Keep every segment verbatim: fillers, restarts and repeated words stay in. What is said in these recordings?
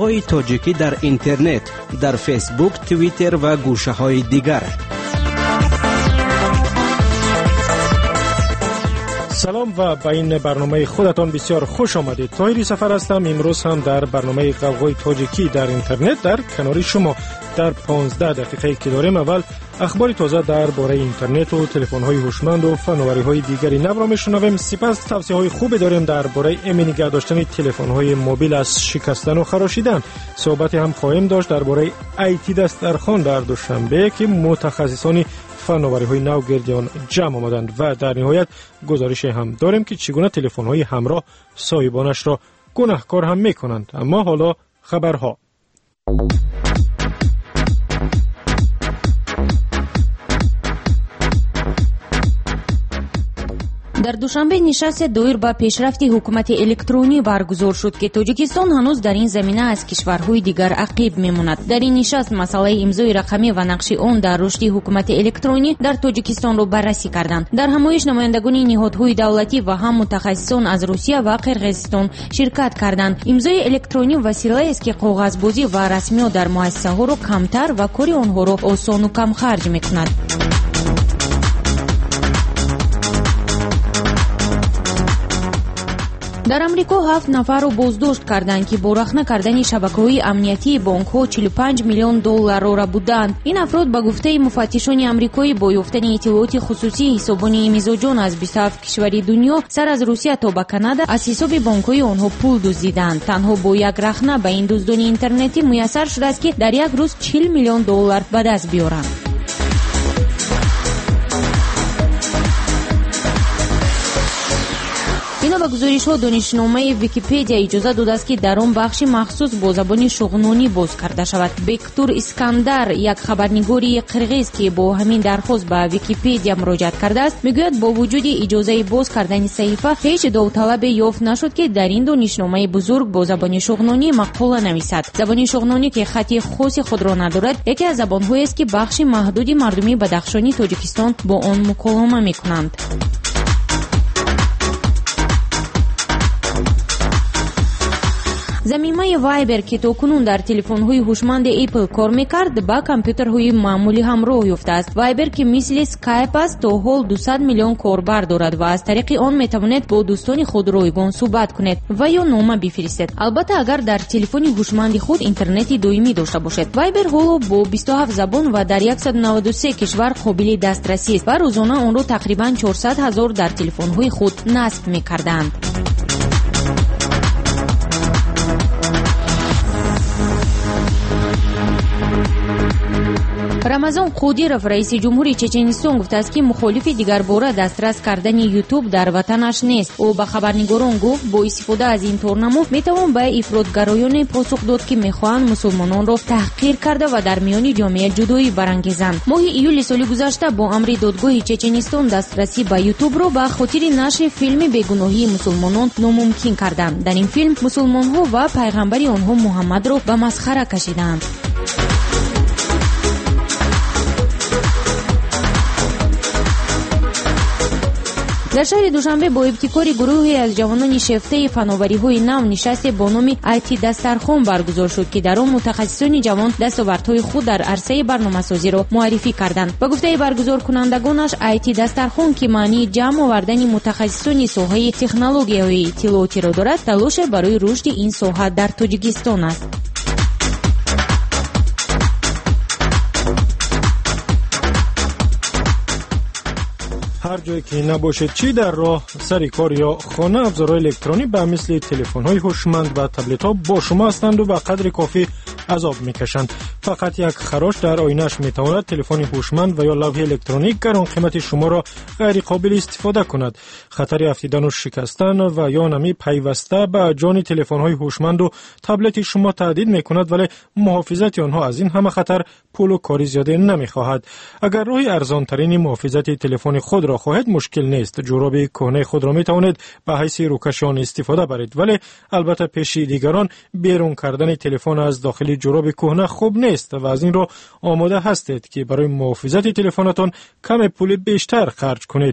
های تاجیکی در اینترنت، در فیسبوک، توییتر و گوشه های دیگر. سلام و به این برنامه خودتان بسیار خوش آمدید. طاهری سفر هستم. امروز هم در برنامه غوغای تاجیکی در اینترنت در کنار شما. در پانزده دقیقه که داریم اول اخبار تازه درباره اینترنت و تلفن‌های هوشمند و فناوری‌های دیگری نو را می‌شنویم. سپس توصیه‌های خوبی داریم درباره امن نگه داشتن تلفن‌های موبیل از شکستن و خراشیدن. صحبتی هم خواهیم داشت درباره آی تی دسترخوان در دوشنبه که متخصصان فناوری‌های نو گرد آن جمع آمدند و در نهایت گزارش هم داریم که چگونه تلفن‌های همراه صاحبانش را گناهکار هم می‌کنند. اما حالا خبرها. در دوشنبه نشست دایر به پیشرفت حکومت الکترونی برگزار شد که تاجیکستان هنوز در این زمینه از کشورهای دیگر عقب میماند. در این نشست مسئله امضای رقمی و نقش آن در رشد حکومت الکترونی در تاجیکستان را بررسی کردند. در همایش نمایندگان نهادهای دولتی و هم متخصصان از روسیه و قرقیزستان شرکت کردند. امضای الکترونی وسیله است که کاغذبازی و رسمیات در مؤسسه‌ها را کمتر و کار آنها را آسان و کم خرج می‌کند. در امریکا هفت نفر را بازداشت کردند که با رخنه کردن شبکه‌های امنیتی بانک‌ها چهل و پنج میلیون دلار را بودند. این افراد به گفته مفتشان آمریکایی با یافتن اطلاعات خصوصی حسابان مزاجان از بیست و هفت کشور دنیا سر از روسیه تا به کانادا از حساب بانک‌های آنها پول دزدیدند. تنها با یک رخنه به این دزدان اینترنتی میسر شده است که در یک روز چهل میلیون دلار به دست بیارند. اینا با گزارش ها دانشنامه ویکی‌پدیا اجازه داده است که در آن بخش مخصوص با زبان شغنانی باز کرده شود. بکتور اسکندر، یک خبرنگاری قرقیز که با همین درخواست به ویکی‌پدیا مراجعه کرده است، میگوید با وجود اجازه باز کردن صحیفه هیچ داوطلب یافت نشد که در این دانشنامه بزرگ با زبان شغنانی مقاله نویسد. زبان شغنانی که خط خاص خود را ندارد، یکی از زبان‌هایی است که بخش محدودی مردمی بدخشانی تاجیکستان با آن مکالمه می‌کنند. زمینه وایبر که تاکنون در تلفن‌های هوشمند اپل کار می‌کرد با کامپیوترهای معمولی هم راه یافته است. وایبر که مثل اسکایپ است تا حال دویست میلیون کاربر دارد و از طریق آن می‌تواند با دوستان خود رایگان صحبت کند و یا نامه بفرستد. البته اگر در تلفن هوشمند خود اینترنت دائمی داشته باشد. وایبر حالا با بیست و هفت زبان و در صد و نود و سه کشور قابل دسترسی است و روزانه آن را تقریباً چهارصد هزار در تلفن‌های خود نصب می‌کردند. رمضان قودیرов رئیس جمهوری چچنستان گفته است که مخالف دیگر باره دسترس کردن یوتیوب در وطنش نیست. او به خبرنگاران گفت با استفاده از این تورنمو میتوان به افراطگرایان پاسخ داد که میخواهند مسلمانان را تحقیر کرده و در میان جامعه جدایی برانگیزند. ماه ایول سال گذشته با امر دادگاه چچنستان دسترسی به یوتیوب را به خاطر نشر فیلم بیگناهی مسلمانان ناممکن کردند. در این فیلم مسلمان‌ها و پیغمبر آنها محمد را به مسخره کشیدند. در شهر دوشنبه با ابتکار گروهی از جوانان شیفته فناوری‌های نو نشست با نام آی تی دسترخوان برگزار شد که در آن متخصصان جوان دستاوردهای خود در عرصه برنامه‌سازی را معرفی کردند. با گفته برگزار کنندگانش، آی تی دسترخوان که معنی جمع آوردن متخصصان ساحه تکنولوژی‌های اطلاعاتی را دارد، تلاش برای رشد این ساحه در تاجیکستان است. هر جایی که نباشد، چی در راه، سر کار یا خانه، ابزارهای الکترونی به مثل تلفن‌های هوشمند و تبلت‌ها با شما هستند و به قدر کافی عذاب میکشند. فقط یک خراش در آینه‌اش میتواند تلفن هوشمند و یا لوح الکترونیک گران قیمت شما را غیر قابل استفاده کند. خطر افتیدن و شکستن و یا نمی پیوسته به جان تلفن‌های هوشمند و تبلت شما تهدید میکند، ولی محافظت آنها از این همه خطر پول و کاری زیاده نمیخواهد. اگر راه ارزان ترین محافظت تلفن خود را خواهید، مشکل نیست. جوراب کهنه خود را میتوانید به حیث روکش آن استفاده برید، ولی البته پیش دیگران بیرون کردن تلفن از داخل جوراب کهنه خوب نیست و از این را آماده هستید که برای محافظت تلفنتان کم پول بیشتر خرج کنید.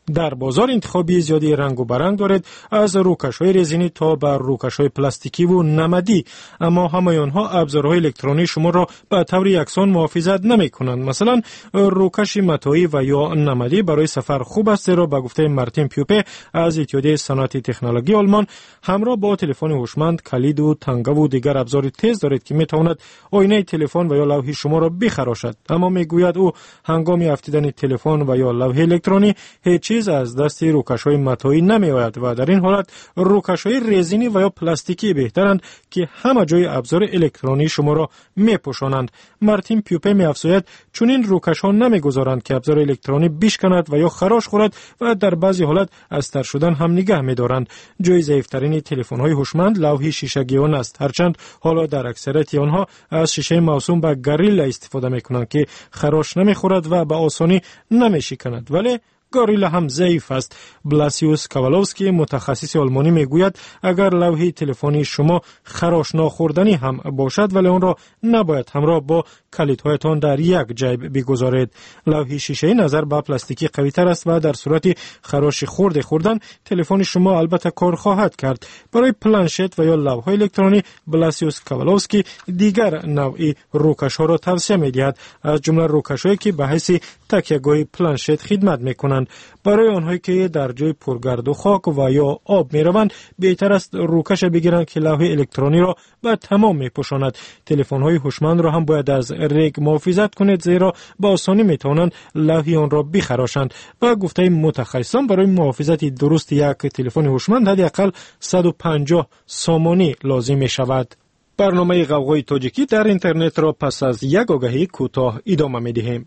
در بازار انتخابی زیادی رنگ و برنگ دارد، از روکش‌های رزینی تا بر روکش‌های پلاستیکی و نمدی، اما همه آنها ابزارهای الکترونی شما را به طور یکسان محافظت نمی‌کنند. مثلا روکش متایی و یا نمدی برای سفر خوب است، زیرا به گفته مارتین پیوپه از اتحادیه صنعت تکنولوژی آلمان همراه با تلفن هوشمند کلید و تنگه و دیگر ابزار تیز دارد که می‌تواند آینه تلفن و یا لوح شما را بخراشد. اما میگوید او هنگام افتیدن تلفن و یا لوح الکترونی هیچ چیز از دست روکش‌های متایی نمی‌آید و در این حالت روکش‌های رزینی و یا پلاستیکی بهترند که همه جای ابزار الکترونی شما را می‌پوشانند. مارتین پیوپه می‌افزاید چون این روکش‌ها نمی‌گذارند که ابزار الکترونی بشکند و یا خراش خورد و در بعضی حالت از تر شدن هم نگه می‌دارند. جای ضعیف‌ترین تلفن‌های هوشمند لوح شیشگی آن است، هرچند حالا در اکثریت آنها از شیشه موسوم به گریلا استفاده می‌کنند که خراش نمی‌خورد و به آسانی نمی‌شکند، ولی گاریلا هم ضعیف است. بلاسیوس کاولوفسکی متخصص آلمانی میگوید اگر لوح تلفنی شما خراش ناخوردنی هم باشد ولی آن را نباید همراه با کلیدهایتان در یک جیب بگذارید. لوح شیشه‌ای نظر به پلاستیکی قوی‌تر است و در صورت خراش خورده خوردن تلفن شما البته کار خواهد کرد. برای پلنشت و یا لوح‌های الکترونی بلاسیوس کاولوفسکی دیگر نوعی روکش‌ها را توصیه می‌دهد، از جمله روکش‌هایی که به حیث تکیه‌گاه پلنشت خدمت می‌کنند. برای آنهایی که در جای پرگرد و خاک و یا آب می‌روند بهتر است روکش بگیرند که لوح الکترونی را به تمام می‌پوشاند. تلفن‌های هوشمند را هم باید از ریگ محافظت کنید، زیرا با آسانی می‌توانند لوح آن را بخراشند. و گفته متخصصان برای محافظت درست یک تلفن هوشمند حداقل صد و پنجاه سامانی لازم می‌شود. برنامه غوغای تاجیکی در اینترنت را پس از یک آگهی کوتاه ادامه می‌دهیم.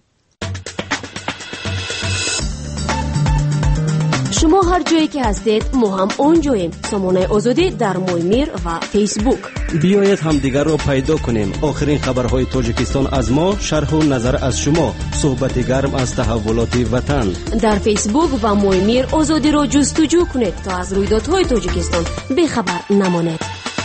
شما هر جایی که هستید ما هم اونجاییم. سامانه آزادی در مویمیر و فیسبوک. بیایید همدیگر را پیدا کنیم. آخرین خبرهای تاجیکستان از ما، شرح و نظر از شما، صحبت گرم از تحولات وطن. در فیسبوک و مویمیر آزادی را جستجو کنید تا از رویدادهای تاجیکستان بخبر نمانید.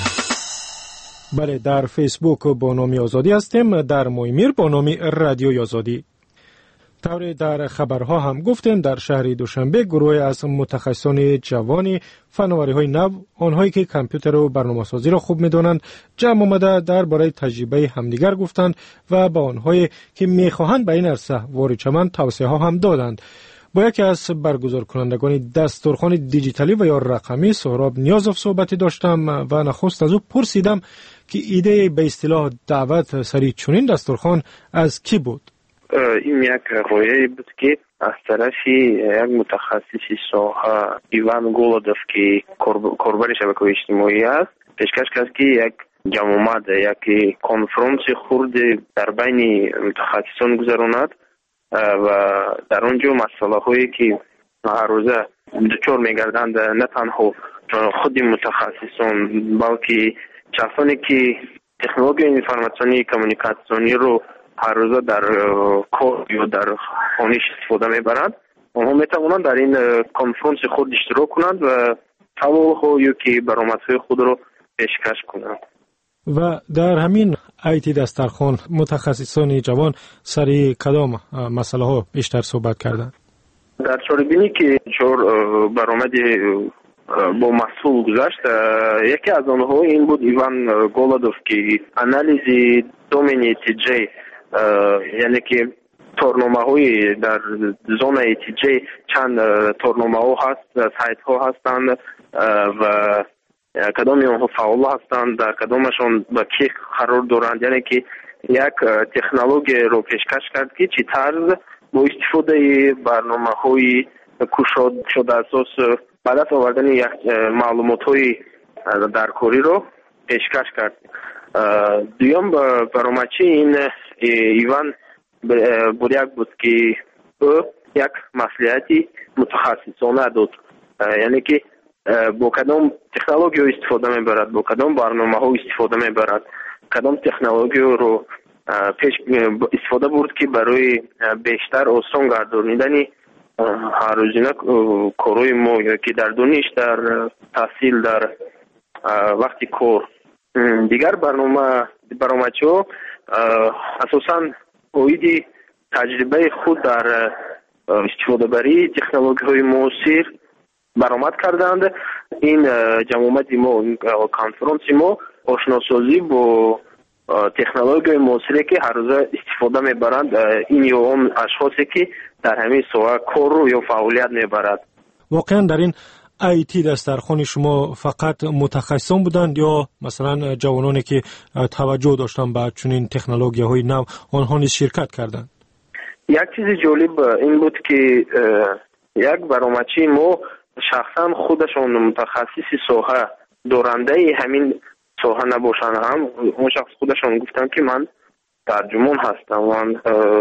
بله، در فیسبوک با نام آزادی هستیم، در مویمیر با نام رادیوی آزادی. طوری در خبرها هم گفتیم در شهر دوشنبه گروه از متخصصان جوانی فناوری‌های نو، آنهایی که کامپیوتر و برنامه‌سازی را خوب می‌دانند، جمع آمده درباره تجربه همدیگر گفتند و با آنهایی که می‌خواهند به این عرصه وارد شوند توصیه‌ها هم دادند. با یکی از برگزار کنندگان دستورخوان دیجیتالی و یا رقمی سهراب نیازوف صحبتی داشتم و نخست از او پرسیدم که ایده به اصطلاح دعوت سری چنین دستورخوان از کی بود؟ این یک رویه بود که از طرفی یک متخصص ساحه ایوان گولودوف که کاربر شبکه اجتماعی است پیشکش کرد که یک جمع آمد، یک کنفرانس خرد در بین متخصصان گذراند و در اونجا مسئله هایی که هر روزه دچار میگردند نه تنها خود متخصصان بلکه کسانی که تکنولوژی انفرماسیونی کمیونیکاسیونی رو هر روزه در کار یا در خانش استفاده میبرند، آنها میتوانند در این کنفرانس خود اشتراک کنند و سوال‌های که برآمدهای خود را پیشکش کنند. و در همین ایتی دسترخوان متخصصان جوان سری کدام مسئله ها بیشتر صحبت کردند؟ در چاربینی که چهار برآمد با مسئول گذشت، یکی از آنها این بود ایوان گولودوف که انالیز دومین تی جی، یعنی که تورنامه های در زون تی جی چند تورنامه ها هست، سایت ها هستند و کدام آنها فعال هستند، در کدامشان با کی قرار دارند، یعنی که یک تکنولوژی رو پیشکش کرد که چی طرز با استفاده برنامه های کشاد شده اساس به دست آوردن یک معلومات های درکاری رو پیشکش کرد. دویم برآمدچی این ایوان بوریک بود که او یک مصلحتی متخصصانه داد، یعنی که با کدام تکنولوژی استفاده میبرد، با کدام برنامه ها استفاده میبرد، کدام تکنولوژی رو پیش استفاده برد که برای بیشتر آسان گردانیدن هر روزینه کارهای ما که در دانش، در تحصیل، در وقتی کار. دیگر برنامه برنامه‌چی‌ها اساساً اویدی تجربه خود در استفاده بری تکنولوژی های معاصر برآمد کردند. این جمع آمد ما، این کنفرانس ما آشناسازی با تکنولوژی معاصری که هر روز استفاده میبرند این یا اون اشخاصی که در همین ساحه کار رو یا فعالیت میبرند. واقعا در این آی تی دسترخوان شما فقط متخصصان بودند یا مثلا جوانانی که توجه داشتن به چنین تکنولوژی های نو آنها نیز شرکت کردند؟ یک چیز جالب این بود که یک برآمدچی ما شخصا خودشون متخصص ساحه دارنده همین ساحه نباشن، هم اون شخص خودشون گفتن که من ترجمان هستم، من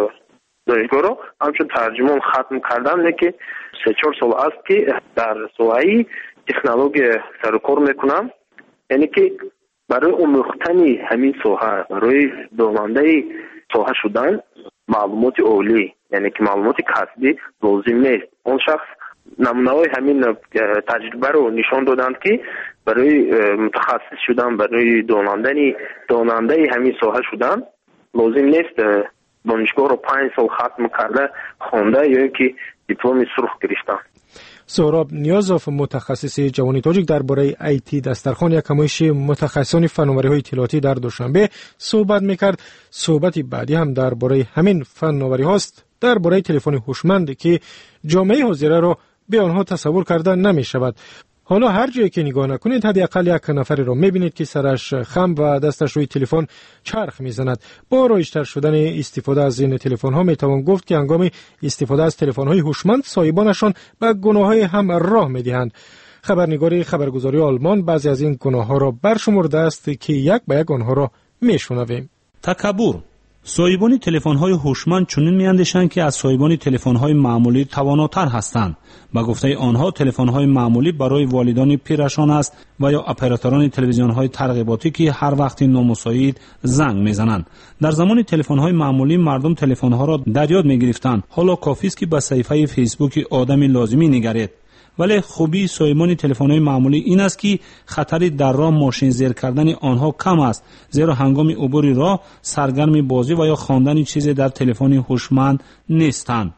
دانشگاه رو همچون ترجمان ختم کردم که سه چهار سال است که در ساحه تکنولوژی سر و کار میکنم. یعنی که برای آموختن همین ساحه، برای داننده ساحه شدن معلومات عالی، یعنی که معلومات کسبی لازم نیست. اون شخص نمونه‌های همین تجربه رو نشان دادند که برای متخصص شدن، برای داننده داننده همین ساحه شدن لازم نیست دانشگاه رو پنج سال ختم کرده خوانده یا که دیپلم سرخ گرفتن. سهراب نیازوف، متخصص جوانی تاجیک درباره آی تی دسترخوان یک همایش متخصصان فناوری‌های اطلاعاتی در دوشنبه صحبت میکرد. صحبت بعدی هم درباره همین فناوری هاست، درباره تلفن هوشمند که جامعه حاضره را به آنها تصور کردن نمی شود. حالا هر جایی که نگاه نکنید حداقل یک نفری را میبینید که سرش خم و دستش روی تلفن چرخ میزند. با رایج‌تر شدن استفاده از این تلفن ها میتوان گفت که هنگام استفاده از تلفن های هوشمند صاحبانشان به گناه های هم راه میدهند. خبرنگار خبرگزاری آلمان بعضی از این گناه ها را برشمرده است که یک به یک آنها را میشنویم. تکبر. صاحبان تلفن‌های هوشمند چنین می‌اندیشند که از صاحبان تلفن‌های معمولی تواناتر هستند. با گفته آنها تلفن‌های معمولی برای والدان پیرشان است و یا اپراتوران تلویزیون‌های ترغیباتی که هر وقت نامساعد زنگ می‌زنند. در زمان تلفن‌های معمولی مردم تلفن‌ها را در یاد می‌گرفتند. حالا کافی است که به صفحه فیسبوک آدمی لازمی نگرید. ولی خوبی صاحبان تلفن‌های معمولی این است که خطری در راه ماشین زیر کردن آنها کم است، زیرا هنگام عبور راه سرگرم بازی و یا خواندن چیزی در تلفن هوشمند نیستند.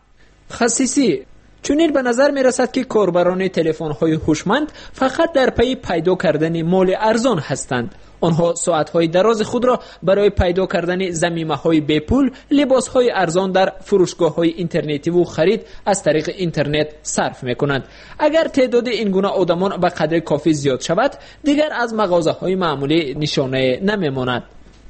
خصیصی چونین به نظر می رسد که کاربران تلفن‌های هوشمند فقط در پی پیدا کردن مال ارزان هستند. آنها ساعت‌های دراز خود را برای پیدا کردن ضمیمه‌های بی پول، لباس‌های ارزان در فروشگاه‌های اینترنتی و خرید از طریق اینترنت صرف می‌کنند. اگر تعداد این گونه آدمان به قدر کافی زیاد شود، دیگر از مغازه‌های معمولی نشانه نمی‌ماند.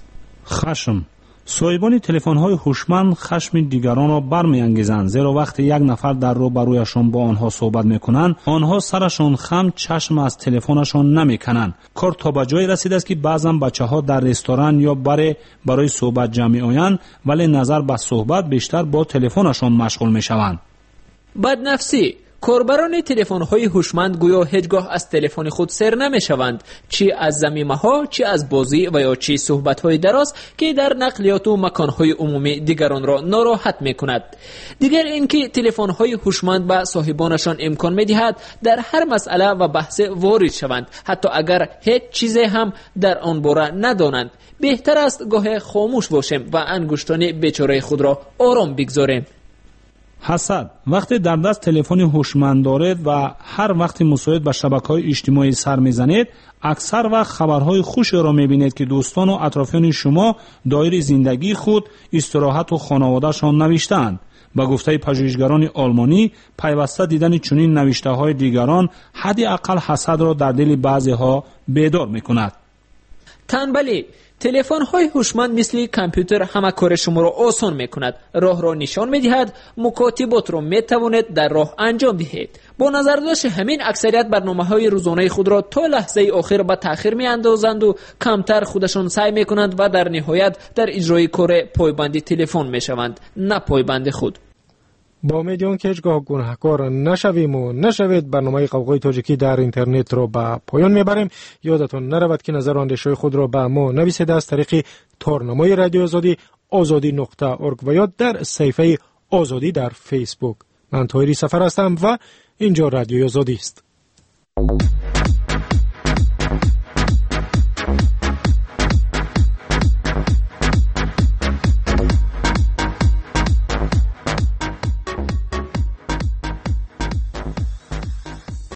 خشم. صاحبان تلفن‌های هوشمند خشم دیگران را برمی‌انگیزند، زیرا وقتی یک نفر در رو برویشان با آنها صحبت می‌کنند، آنها سرشان خم چشم از تلفنشان نمی‌کنند. کار تا به جایی رسیده است که بعضن بچه‌ها در رستوران یا برای برای صحبت جمع آیند، ولی نظر به صحبت بیشتر با تلفنشان مشغول می‌شوند. بدنفسی. کاربران تلفن‌های هوشمند گویا هیچگاه از تلفن خود سر نمی‌شوند، چی از ضمیمه‌ها، چی از بازی و یا چی صحبت‌های دراز که در نقلیات و مکان‌های عمومی دیگران را ناراحت می‌کند. دیگر اینکه تلفن‌های هوشمند به صاحبانشان امکان می‌دهد در هر مسئله و بحث وارد شوند، حتی اگر هیچ چیزی هم در آن باره ندانند. بهتر است گاه خاموش باشیم و انگشتان بیچاره خود را آرام بگذاریم. حسد. وقتی در دست تلفن هوشمند دارید و هر وقت مساعد به شبکه‌های اجتماعی سر میزنید، اکثر وقت خبرهای خوشی را میبینید که دوستان و اطرافیان شما دایره زندگی خود، استراحت و خانواده‌شان نوشتند. با گفته پژوهشگران آلمانی، پیوسته دیدن چنین نوشته‌های دیگران حداقل حسد را در دل بعضی‌ها بیدار می‌کند. تنبلی. تلفن‌های هوشمند مثل کامپیوتر همه کار شما را آسان می‌کند. راه را نشان می‌دهد، مکاتبات را می‌توانید در راه انجام دهید. با نظر داشت همین اکثریت برنامه‌های روزانه خود را تا لحظه آخر به تأخیر می‌اندازند و کمتر خودشان سعی می‌کنند و در نهایت در اجرای کار پایبند تلفن می‌شوند، نه پایبند خود. با امید که هیچگاه گناهکار نشویم و نشوید برنامه قوقای تاجیکی در اینترنت را به پایان میبریم. یادتون نرود که نظر و اندیشه خود را به ما نویسید از طریق تارنمای رادیو آزادی آزادی نقطه اورگ و یا در صفحه آزادی در فیسبوک. من طاهری سفر هستم و اینجا رادیو آزادی است.